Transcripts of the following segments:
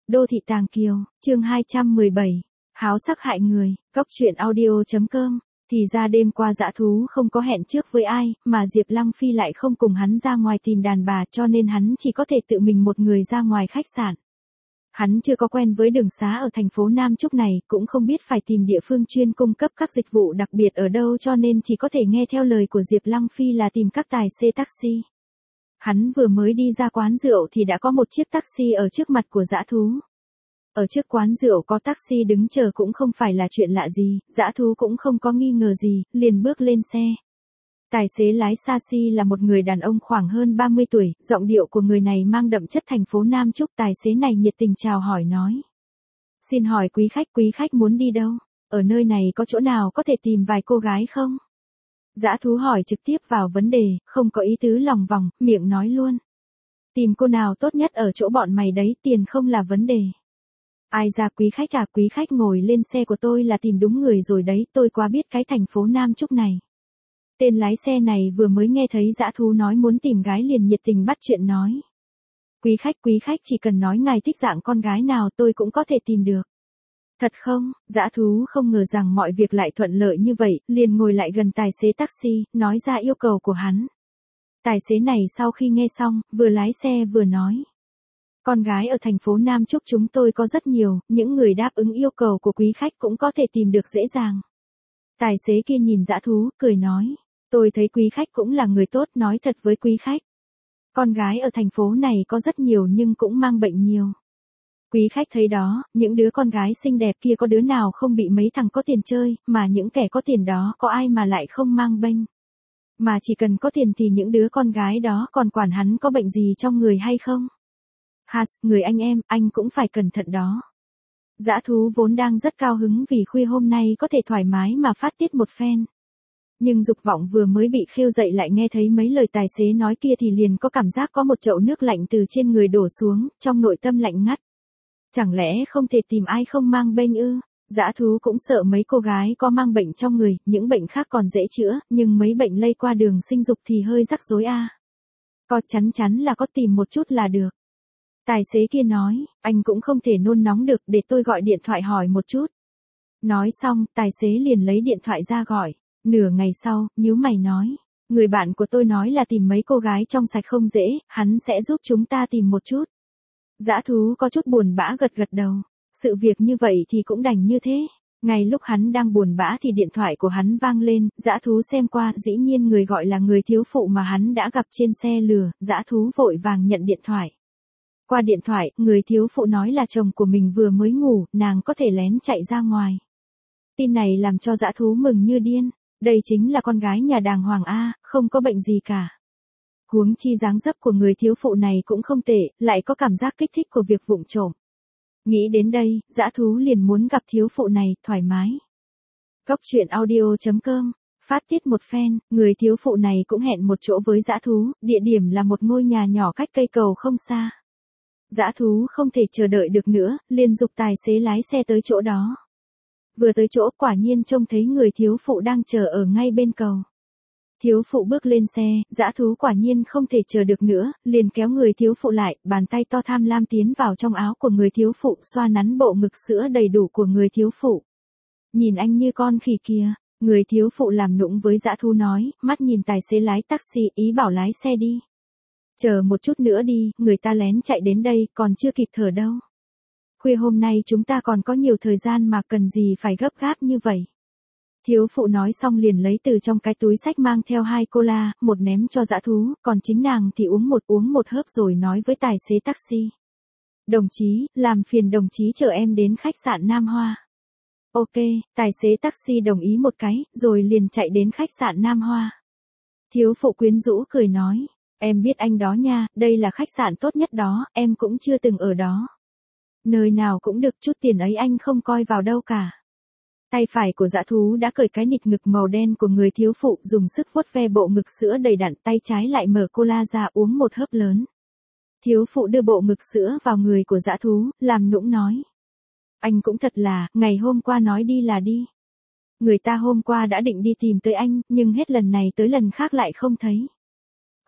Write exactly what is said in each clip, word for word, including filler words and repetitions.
Đô thị Tàng Kiều, chương hai trăm mười bảy, háo sắc hại người, góc truyện audio.com. Thì ra đêm qua dã thú không có hẹn trước với ai, mà Diệp Lăng Phi lại không cùng hắn ra ngoài tìm đàn bà, cho nên hắn chỉ có thể tự mình một người ra ngoài khách sạn. Hắn chưa có quen với đường xá ở thành phố Nam Trúc này, cũng không biết phải tìm địa phương chuyên cung cấp các dịch vụ đặc biệt ở đâu, cho nên chỉ có thể nghe theo lời của Diệp Lăng Phi là tìm các tài xế taxi. Hắn vừa mới đi ra quán rượu thì đã có một chiếc taxi ở trước mặt của dã thú. Ở trước quán rượu có taxi đứng chờ cũng không phải là chuyện lạ gì, dã thú cũng không có nghi ngờ gì, liền bước lên xe. Tài xế lái taxi là một người đàn ông khoảng hơn ba mươi tuổi, giọng điệu của người này mang đậm chất thành phố Nam Trúc. Tài xế này nhiệt tình chào hỏi nói: "Xin hỏi quý khách, quý khách muốn đi đâu? Ở nơi này có chỗ nào có thể tìm vài cô gái không?" Dã thú hỏi trực tiếp vào vấn đề, không có ý tứ lòng vòng, miệng nói luôn: "Tìm cô nào tốt nhất ở chỗ bọn mày đấy, tiền không là vấn đề." "Ai ra quý khách à, quý khách ngồi lên xe của tôi là tìm đúng người rồi đấy, tôi quá biết cái thành phố Nam Trúc này." Tên lái xe này vừa mới nghe thấy dã thú nói muốn tìm gái liền nhiệt tình bắt chuyện nói: "Quý khách, quý khách chỉ cần nói ngài thích dạng con gái nào tôi cũng có thể tìm được." "Thật không?" Dã thú không ngờ rằng mọi việc lại thuận lợi như vậy, liền ngồi lại gần tài xế taxi, nói ra yêu cầu của hắn. Tài xế này sau khi nghe xong, vừa lái xe vừa nói: "Con gái ở thành phố Nam Trúc chúng tôi có rất nhiều, những người đáp ứng yêu cầu của quý khách cũng có thể tìm được dễ dàng." Tài xế kia nhìn dã thú, cười nói: "Tôi thấy quý khách cũng là người tốt, nói thật với quý khách. Con gái ở thành phố này có rất nhiều nhưng cũng mang bệnh nhiều. Quý khách thấy đó, những đứa con gái xinh đẹp kia có đứa nào không bị mấy thằng có tiền chơi, mà những kẻ có tiền đó có ai mà lại không mang bênh. Mà chỉ cần có tiền thì những đứa con gái đó còn quản hắn có bệnh gì trong người hay không. Has, người anh em, anh cũng phải cẩn thận đó." Dã thú vốn đang rất cao hứng vì khuya hôm nay có thể thoải mái mà phát tiết một phen. Nhưng dục vọng vừa mới bị khêu dậy lại nghe thấy mấy lời tài xế nói kia thì liền có cảm giác có một chậu nước lạnh từ trên người đổ xuống, trong nội tâm lạnh ngắt. Chẳng lẽ không thể tìm ai không mang bênh ư? Dã thú cũng sợ mấy cô gái có mang bệnh trong người, những bệnh khác còn dễ chữa, nhưng mấy bệnh lây qua đường sinh dục thì hơi rắc rối a. Có chắn chắn là có tìm một chút là được. Tài xế kia nói: "Anh cũng không thể nôn nóng được, để tôi gọi điện thoại hỏi một chút." Nói xong, tài xế liền lấy điện thoại ra gọi. Nửa ngày sau, nhíu mày nói: "Người bạn của tôi nói là tìm mấy cô gái trong sạch không dễ, hắn sẽ giúp chúng ta tìm một chút." Dã thú có chút buồn bã gật gật đầu. Sự việc như vậy thì cũng đành như thế. Ngay lúc hắn đang buồn bã thì điện thoại của hắn vang lên, dã thú xem qua, dĩ nhiên người gọi là người thiếu phụ mà hắn đã gặp trên xe lừa. Dã thú vội vàng nhận điện thoại. Qua điện thoại, người thiếu phụ nói là chồng của mình vừa mới ngủ, nàng có thể lén chạy ra ngoài. Tin này làm cho dã thú mừng như điên. Đây chính là con gái nhà đàng hoàng A, không có bệnh gì cả. Huống chi dáng dấp của người thiếu phụ này cũng không tệ, lại có cảm giác kích thích của việc vụng trộm. Nghĩ đến đây, dã thú liền muốn gặp thiếu phụ này, thoải mái. Góc truyện audio.com. Phát tiết một phen, người thiếu phụ này cũng hẹn một chỗ với dã thú, địa điểm là một ngôi nhà nhỏ cách cây cầu không xa. Dã thú không thể chờ đợi được nữa, liền giục tài xế lái xe tới chỗ đó. Vừa tới chỗ quả nhiên trông thấy người thiếu phụ đang chờ ở ngay bên cầu. Thiếu phụ bước lên xe, dã thú quả nhiên không thể chờ được nữa, liền kéo người thiếu phụ lại, bàn tay to tham lam tiến vào trong áo của người thiếu phụ, xoa nắn bộ ngực sữa đầy đủ của người thiếu phụ. "Nhìn anh như con khỉ kia." Người thiếu phụ làm nũng với dã thú nói, mắt nhìn tài xế lái taxi, ý bảo lái xe đi. "Chờ một chút nữa đi, người ta lén chạy đến đây, còn chưa kịp thở đâu. Khuya hôm nay chúng ta còn có nhiều thời gian mà cần gì phải gấp gáp như vậy." Thiếu phụ nói xong liền lấy từ trong cái túi xách mang theo hai cola, một ném cho dã thú, còn chính nàng thì uống một uống một hớp rồi nói với tài xế taxi: "Đồng chí, làm phiền đồng chí chở em đến khách sạn Nam Hoa." "Ok." Tài xế taxi đồng ý một cái, rồi liền chạy đến khách sạn Nam Hoa. Thiếu phụ quyến rũ cười nói: "Em biết anh đó nha, đây là khách sạn tốt nhất đó, em cũng chưa từng ở đó. Nơi nào cũng được, chút tiền ấy anh không coi vào đâu cả." Tay phải của dã thú đã cởi cái nịt ngực màu đen của người thiếu phụ, dùng sức vuốt ve bộ ngực sữa đầy đặn, tay trái lại mở cola ra uống một hớp lớn. Thiếu phụ đưa bộ ngực sữa vào người của dã thú, làm nũng nói: "Anh cũng thật là, ngày hôm qua nói đi là đi. Người ta hôm qua đã định đi tìm tới anh, nhưng hết lần này tới lần khác lại không thấy.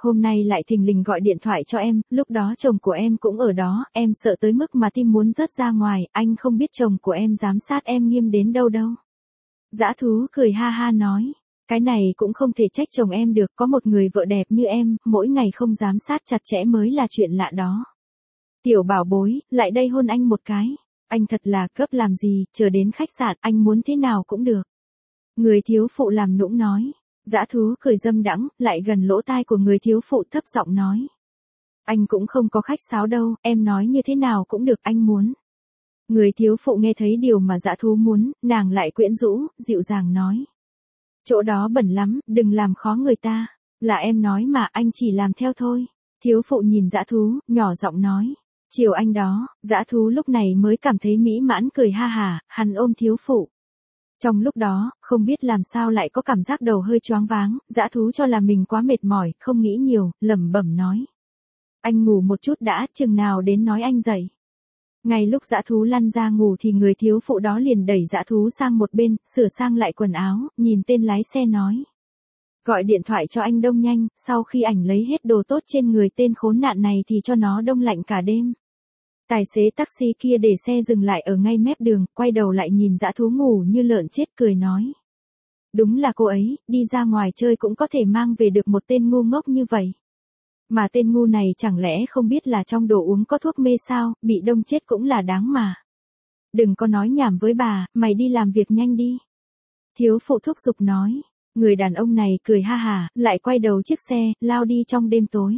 hôm nay lại thình lình gọi điện thoại cho em, lúc đó chồng của em cũng ở đó, em sợ tới mức mà tim muốn rớt ra ngoài, anh không biết chồng của em giám sát em nghiêm đến đâu đâu. Dã thú cười ha ha nói, cái này cũng không thể trách chồng em được, có một người vợ đẹp như em, mỗi ngày không giám sát chặt chẽ mới là chuyện lạ đó. Tiểu bảo bối, lại đây hôn anh một cái. Anh thật là cấp làm gì, chờ đến khách sạn, anh muốn thế nào cũng được. Người thiếu phụ làm nũng nói. Dã thú cười dâm đãng, lại gần lỗ tai của người thiếu phụ thấp giọng nói. Anh cũng không có khách sáo đâu, em nói như thế nào cũng được, anh muốn. Người thiếu phụ nghe thấy điều mà dã thú muốn, nàng lại quyến rũ, dịu dàng nói. Chỗ đó bẩn lắm, đừng làm khó người ta. Là em nói mà, anh chỉ làm theo thôi. Thiếu phụ nhìn dã thú, nhỏ giọng nói. Chiều anh đó, dã thú lúc này mới cảm thấy mỹ mãn cười ha hả, hắn ôm thiếu phụ. Trong lúc đó, không biết làm sao lại có cảm giác đầu hơi choáng váng, dã thú cho là mình quá mệt mỏi, không nghĩ nhiều, lẩm bẩm nói. Anh ngủ một chút đã, chừng nào đến nói anh dậy. Ngay lúc dã thú lăn ra ngủ thì người thiếu phụ đó liền đẩy dã thú sang một bên, sửa sang lại quần áo, nhìn tên lái xe nói. Gọi điện thoại cho anh Đông nhanh, sau khi ảnh lấy hết đồ tốt trên người tên khốn nạn này thì cho nó đông lạnh cả đêm. Tài xế taxi kia để xe dừng lại ở ngay mép đường, quay đầu lại nhìn dã thú ngủ như lợn chết cười nói. Đúng là cô ấy, đi ra ngoài chơi cũng có thể mang về được một tên ngu ngốc như vậy. Mà tên ngu này chẳng lẽ không biết là trong đồ uống có thuốc mê sao, bị đông chết cũng là đáng mà. Đừng có nói nhảm với bà, mày đi làm việc nhanh đi. Thiếu phụ thúc giục nói. Người đàn ông này cười ha hả, lại quay đầu chiếc xe, lao đi trong đêm tối.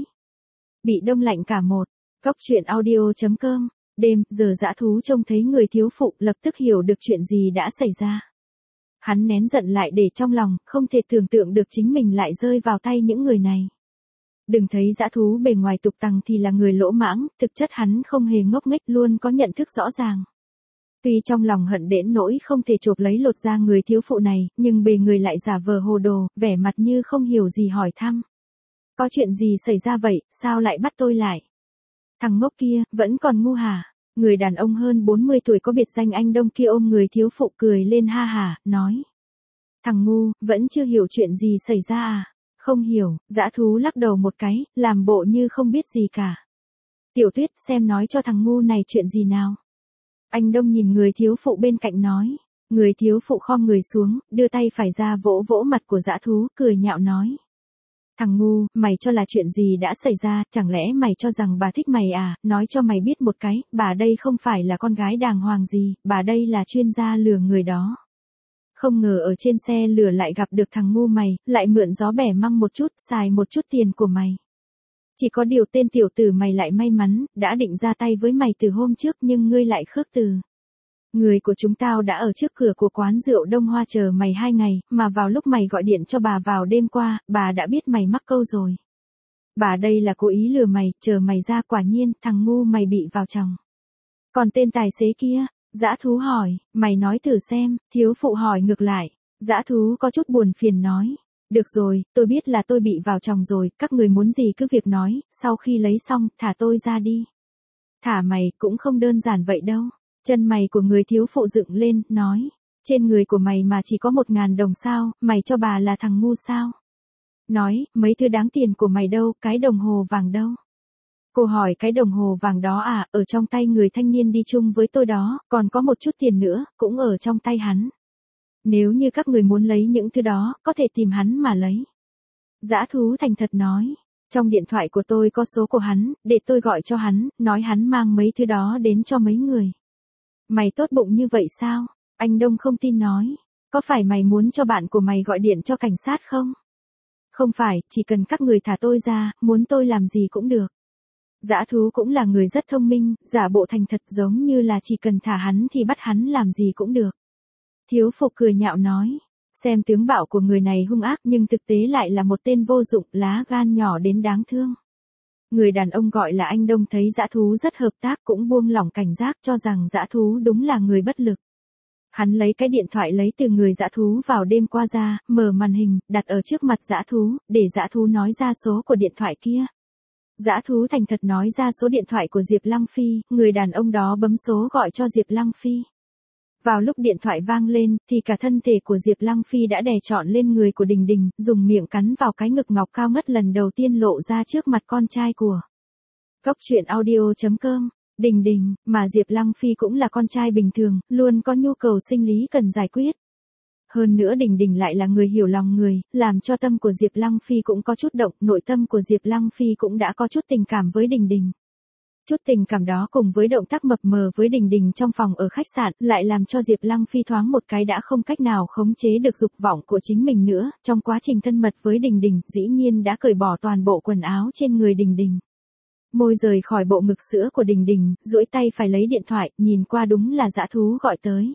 Bị đông lạnh cả một. Góc truyện audio chấm com, đêm, giờ dã thú trông thấy người thiếu phụ lập tức hiểu được chuyện gì đã xảy ra. Hắn nén giận lại để trong lòng, không thể tưởng tượng được chính mình lại rơi vào tay những người này. Đừng thấy dã thú bề ngoài tục tằng thì là người lỗ mãng, thực chất hắn không hề ngốc nghếch, luôn có nhận thức rõ ràng. Tuy trong lòng hận đến nỗi không thể chộp lấy lột ra người thiếu phụ này, nhưng bề người lại giả vờ hồ đồ, vẻ mặt như không hiểu gì hỏi thăm. Có chuyện gì xảy ra vậy, sao lại bắt tôi lại? Thằng ngốc kia, vẫn còn ngu hả? Người đàn ông hơn bốn mươi tuổi có biệt danh anh Đông kia ôm người thiếu phụ cười lên ha hả, nói. Thằng ngu, vẫn chưa hiểu chuyện gì xảy ra à? Không hiểu, dã thú lắc đầu một cái, làm bộ như không biết gì cả. Tiểu Tuyết, xem nói cho thằng ngu này chuyện gì nào? Anh Đông nhìn người thiếu phụ bên cạnh nói. Người thiếu phụ khom người xuống, đưa tay phải ra vỗ vỗ mặt của dã thú, cười nhạo nói. Thằng ngu, mày cho là chuyện gì đã xảy ra, chẳng lẽ mày cho rằng bà thích mày à, nói cho mày biết một cái, bà đây không phải là con gái đàng hoàng gì, bà đây là chuyên gia lừa người đó. Không ngờ ở trên xe lừa lại gặp được thằng ngu mày, lại mượn gió bẻ măng một chút, xài một chút tiền của mày. Chỉ có điều tên tiểu tử mày lại may mắn, đã định ra tay với mày từ hôm trước nhưng ngươi lại khước từ. Người của chúng tao đã ở trước cửa của quán rượu Đông Hoa chờ mày hai ngày, mà vào lúc mày gọi điện cho bà vào đêm qua, bà đã biết mày mắc câu rồi. Bà đây là cố ý lừa mày, chờ mày ra, quả nhiên, thằng ngu mày bị vào chồng. Còn tên tài xế kia, dã thú hỏi, mày nói thử xem, thiếu phụ hỏi ngược lại. Dã thú có chút buồn phiền nói. Được rồi, tôi biết là tôi bị vào chồng rồi, các người muốn gì cứ việc nói, sau khi lấy xong, thả tôi ra đi. Thả mày, cũng không đơn giản vậy đâu. Chân mày của người thiếu phụ dựng lên, nói. Trên người của mày mà chỉ có một ngàn đồng sao, mày cho bà là thằng ngu sao? Nói, mấy thứ đáng tiền của mày đâu, cái đồng hồ vàng đâu? Cô hỏi cái đồng hồ vàng đó à, ở trong tay người thanh niên đi chung với tôi đó, còn có một chút tiền nữa, cũng ở trong tay hắn. Nếu như các người muốn lấy những thứ đó, có thể tìm hắn mà lấy. Dã thú thành thật nói. Trong điện thoại của tôi có số của hắn, để tôi gọi cho hắn, nói hắn mang mấy thứ đó đến cho mấy người. Mày tốt bụng như vậy sao? Anh Đông không tin nói. Có phải mày muốn cho bạn của mày gọi điện cho cảnh sát không? Không phải, chỉ cần các người thả tôi ra, muốn tôi làm gì cũng được. Dã thú cũng là người rất thông minh, giả bộ thành thật giống như là chỉ cần thả hắn thì bắt hắn làm gì cũng được. Thiếu phụ cười nhạo nói. Xem tướng mạo của người này hung ác nhưng thực tế lại là một tên vô dụng, lá gan nhỏ đến đáng thương. Người đàn ông gọi là anh Đông thấy dã thú rất hợp tác cũng buông lỏng cảnh giác cho rằng dã thú đúng là người bất lực. Hắn lấy cái điện thoại lấy từ người dã thú vào đêm qua ra, mở màn hình, đặt ở trước mặt dã thú, để dã thú nói ra số của điện thoại kia. Dã thú thành thật nói ra số điện thoại của Diệp Lăng Phi, người đàn ông đó bấm số gọi cho Diệp Lăng Phi. Vào lúc điện thoại vang lên, thì cả thân thể của Diệp Lăng Phi đã đè trọn lên người của Đình Đình, dùng miệng cắn vào cái ngực ngọc cao ngất lần đầu tiên lộ ra trước mặt con trai của. Cốc truyện audio chấm com. Đình Đình, mà Diệp Lăng Phi cũng là con trai bình thường, luôn có nhu cầu sinh lý cần giải quyết. Hơn nữa Đình Đình lại là người hiểu lòng người, làm cho tâm của Diệp Lăng Phi cũng có chút động, nội tâm của Diệp Lăng Phi cũng đã có chút tình cảm với Đình Đình. Chút tình cảm đó cùng với động tác mập mờ với Đình Đình trong phòng ở khách sạn, lại làm cho Diệp Lăng Phi thoáng một cái đã không cách nào khống chế được dục vọng của chính mình nữa, trong quá trình thân mật với Đình Đình, dĩ nhiên đã cởi bỏ toàn bộ quần áo trên người Đình Đình. Môi rời khỏi bộ ngực sữa của Đình Đình, duỗi tay phải lấy điện thoại, nhìn qua đúng là dã thú gọi tới.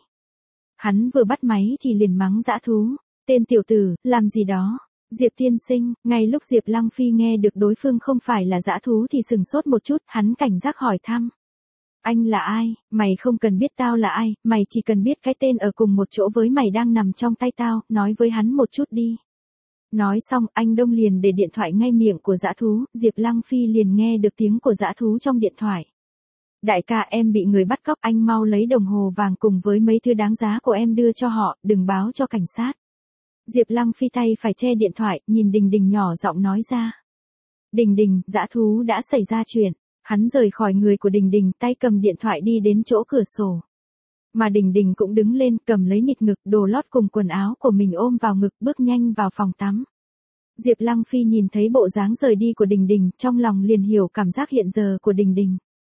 Hắn vừa bắt máy thì liền mắng dã thú, tên tiểu tử, làm gì đó. Diệp tiên sinh, ngay lúc Diệp Lăng Phi nghe được đối phương không phải là dã thú thì sừng sốt một chút, hắn cảnh giác hỏi thăm. Anh là ai, mày không cần biết tao là ai, mày chỉ cần biết cái tên ở cùng một chỗ với mày đang nằm trong tay tao, nói với hắn một chút đi. Nói xong, anh Đông liền để điện thoại ngay miệng của dã thú, Diệp Lăng Phi liền nghe được tiếng của dã thú trong điện thoại. Đại ca, em bị người bắt cóc, anh mau lấy đồng hồ vàng cùng với mấy thứ đáng giá của em đưa cho họ, đừng báo cho cảnh sát. Diệp Lăng Phi tay phải che điện thoại, nhìn Đình Đình nhỏ giọng nói ra. Đình Đình, dã thú đã xảy ra chuyện. Hắn rời khỏi người của Đình Đình, tay cầm điện thoại đi đến chỗ cửa sổ. Mà Đình Đình cũng đứng lên, cầm lấy nhịt ngực, đồ lót cùng quần áo của mình ôm vào ngực, bước nhanh vào phòng tắm. Diệp Lăng Phi nhìn thấy bộ dáng rời đi của Đình Đình, trong lòng liền hiểu cảm giác hiện giờ của Đình Đình.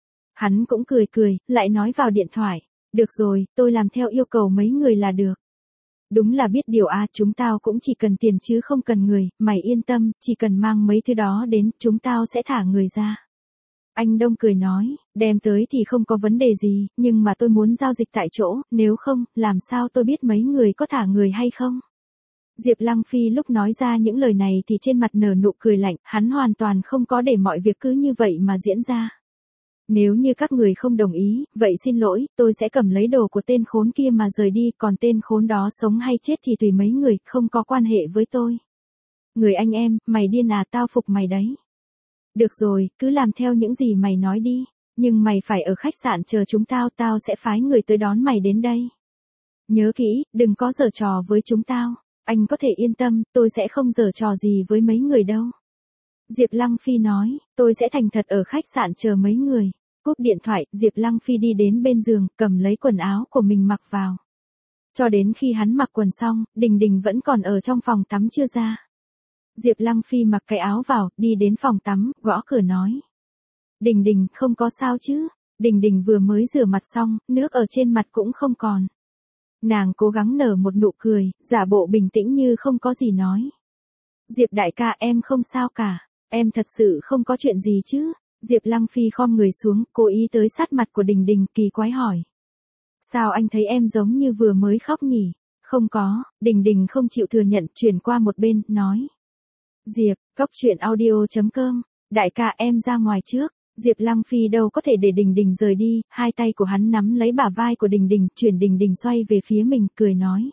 Hắn cũng cười cười, lại nói vào điện thoại. Được rồi, tôi làm theo yêu cầu mấy người là được. Đúng là biết điều à, chúng tao cũng chỉ cần tiền chứ không cần người, mày yên tâm, chỉ cần mang mấy thứ đó đến, chúng tao sẽ thả người ra. Anh Đông cười nói, đem tới thì không có vấn đề gì, nhưng mà tôi muốn giao dịch tại chỗ, nếu không, làm sao tôi biết mấy người có thả người hay không? Diệp Lăng Phi lúc nói ra những lời này thì trên mặt nở nụ cười lạnh, hắn hoàn toàn không có để mọi việc cứ như vậy mà diễn ra. Nếu như các người không đồng ý, vậy xin lỗi, tôi sẽ cầm lấy đồ của tên khốn kia mà rời đi, còn tên khốn đó sống hay chết thì tùy mấy người, không có quan hệ với tôi. Người anh em, mày điên à, tao phục mày đấy. Được rồi, cứ làm theo những gì mày nói đi, nhưng mày phải ở khách sạn chờ chúng tao, tao sẽ phái người tới đón mày đến đây. Nhớ kỹ, đừng có giở trò với chúng tao, anh có thể yên tâm, tôi sẽ không giở trò gì với mấy người đâu. Diệp Lăng Phi nói, tôi sẽ thành thật ở khách sạn chờ mấy người. Cúp điện thoại, Diệp Lăng Phi đi đến bên giường, cầm lấy quần áo của mình mặc vào. Cho đến khi hắn mặc quần xong, Đình Đình vẫn còn ở trong phòng tắm chưa ra. Diệp Lăng Phi mặc cái áo vào, đi đến phòng tắm, gõ cửa nói. Đình Đình, không có sao chứ? Đình Đình vừa mới rửa mặt xong, nước ở trên mặt cũng không còn. Nàng cố gắng nở một nụ cười, giả bộ bình tĩnh như không có gì nói. Diệp đại ca, em không sao cả, em thật sự không có chuyện gì chứ? Diệp Lăng Phi khom người xuống, cố ý tới sát mặt của Đình Đình, kỳ quái hỏi. Sao anh thấy em giống như vừa mới khóc nhỉ? Không có, Đình Đình không chịu thừa nhận, chuyển qua một bên, nói. Diệp, cốc truyện audio chấm com, đại ca em ra ngoài trước. Diệp Lăng Phi đâu có thể để Đình Đình rời đi, hai tay của hắn nắm lấy bả vai của Đình Đình, chuyển Đình Đình xoay về phía mình, cười nói.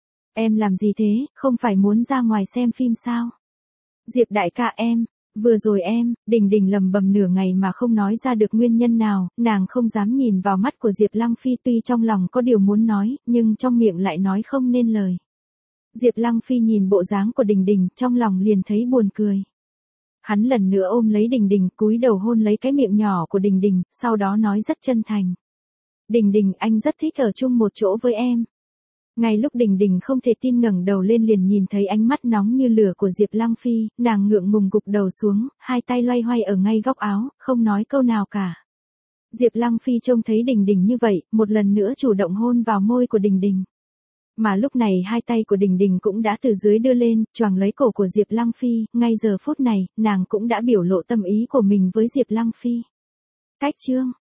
Em làm gì thế, không phải muốn ra ngoài xem phim sao? Diệp đại ca em, vừa rồi em, Đình Đình lầm bầm nửa ngày mà không nói ra được nguyên nhân nào, nàng không dám nhìn vào mắt của Diệp Lăng Phi, tuy trong lòng có điều muốn nói, nhưng trong miệng lại nói không nên lời. Diệp Lăng Phi nhìn bộ dáng của Đình Đình, trong lòng liền thấy buồn cười. Hắn lần nữa ôm lấy Đình Đình, cúi đầu hôn lấy cái miệng nhỏ của Đình Đình, sau đó nói rất chân thành. Đình Đình, anh rất thích ở chung một chỗ với em. Ngay lúc Đình Đình không thể tin ngẩng đầu lên liền nhìn thấy ánh mắt nóng như lửa của Diệp Lăng Phi, nàng ngượng ngùng gục đầu xuống, hai tay loay hoay ở ngay góc áo, không nói câu nào cả. Diệp Lăng Phi trông thấy Đình Đình như vậy, một lần nữa chủ động hôn vào môi của Đình Đình. Mà lúc này hai tay của Đình Đình cũng đã từ dưới đưa lên, choàng lấy cổ của Diệp Lăng Phi, ngay giờ phút này, nàng cũng đã biểu lộ tâm ý của mình với Diệp Lăng Phi. Cách chương